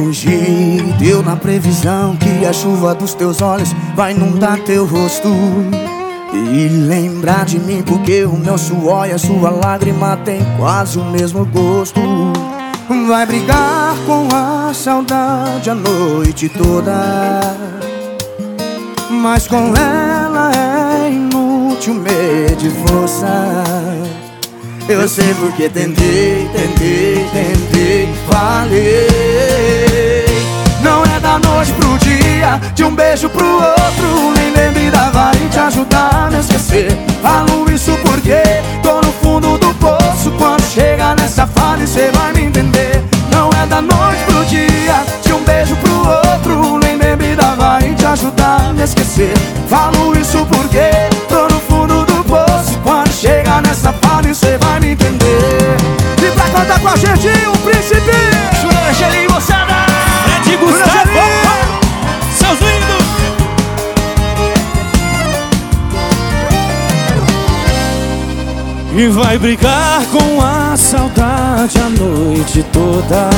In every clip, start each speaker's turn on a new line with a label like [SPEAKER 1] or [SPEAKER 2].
[SPEAKER 1] fugir. Deu na previsão que a chuva dos teus olhos vai inundar teu rosto. E lembrar de mim porque o meu suor e a sua lágrima tem quase o mesmo gosto. Vai brigar com a saudade a noite toda, mas com ela é inútil medir força. Eu sei porque tentei, falhei. Não é da noite pro dia, de um beijo pro outro, nem bebida vai te ajudar a me esquecer. Falo isso porque tô no fundo do poço. Quando chega nessa fase cê vai me entender. Não é da noite pro dia, de um beijo pro outro, nem bebida vai te ajudar a me esquecer. Falo isso porque tô no fundo do poço. Quando chega nessa fase cê vai me entender. E pra cantar com a gente, o príncipe
[SPEAKER 2] Júnior Angelim, moçada, Fred Gustavo, seus lindos. E vai brigar com a saudade a noite toda,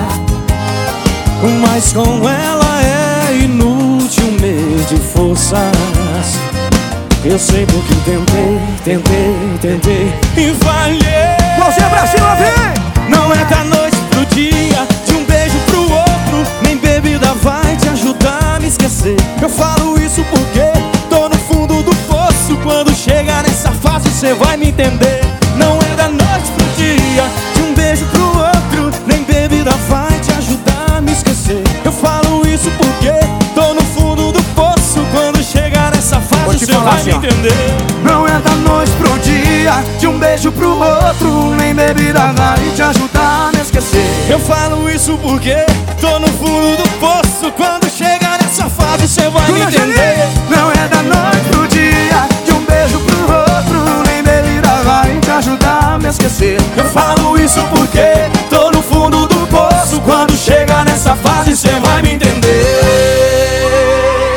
[SPEAKER 2] mas com ela é inútil medir forças. Eu sei porque tentei e falhei.
[SPEAKER 1] Mãozinha pra cima, vem!
[SPEAKER 2] Não é da noite pro dia, de um beijo pro outro, nem bebida vai te ajudar a me esquecer. Eu falo isso porque tô no fundo do poço. Quando chegar nessa fase cê vai me entender. Não é da noite pro dia, de um beijo pro outro, nem bebida vai te ajudar a me esquecer. Eu falo isso porque tô no fundo do poço. Quando chegar nessa fase cê vai me entender.
[SPEAKER 1] Não é da noite pro dia, de um beijo pro outro, nem bebida vai te ajudar a me esquecer.
[SPEAKER 2] Eu falo isso porque tô no fundo do poço. Quando chegar nessa fase cê vai me entender.
[SPEAKER 1] Não é da noite pro dia, de um beijo pro outro, nem bebida vai te ajudar a me esquecer.
[SPEAKER 2] Eu falo isso porque tô no fundo do poço. Quando chegar nessa fase cê vai me entender.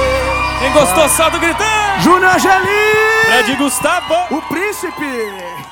[SPEAKER 2] Quem gostou, salta gritando.
[SPEAKER 1] Júnior Angelim,
[SPEAKER 2] Fred Gustavo,
[SPEAKER 1] o príncipe.